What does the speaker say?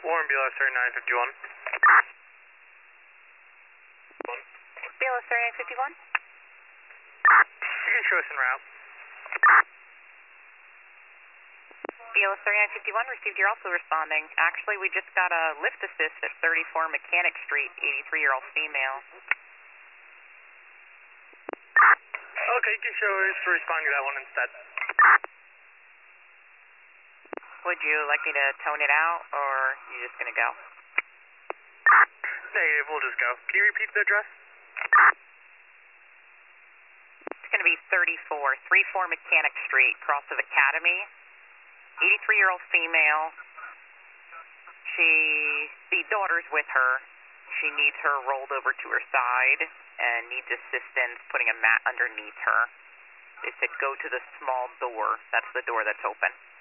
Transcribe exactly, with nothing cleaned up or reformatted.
Warren, B L S thirty-nine fifty-one. B L S thirty-nine fifty-one? You can show us en route. B L S thirty-nine fifty-one received, you're also responding. Actually, we just got a lift assist at thirty-four Mechanic Street, eighty-three-year-old female. Okay, you can show us responding to that one instead. Would you like me to tone it out, or are you just going to go? Negative, we'll just go. Can you repeat the address? It's going to be thirty-four, thirty-four Mechanic Street, cross of Academy. eighty-three-year-old female. She, the daughter's with her. She needs her rolled over to her side and needs assistance putting a mat underneath her. They said go to the small door. That's the door that's open.